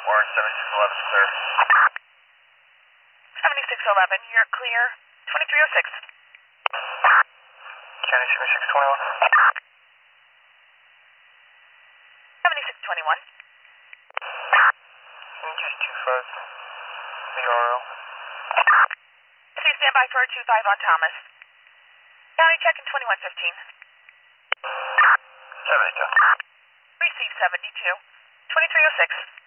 Warren 7611 is clear. 7611, you're clear. 2306. County 7621. 7621. Can you just 25 VRL? See, stand by for a 25 on Thomas. County checking 2115. 72. Receive 72. 2306.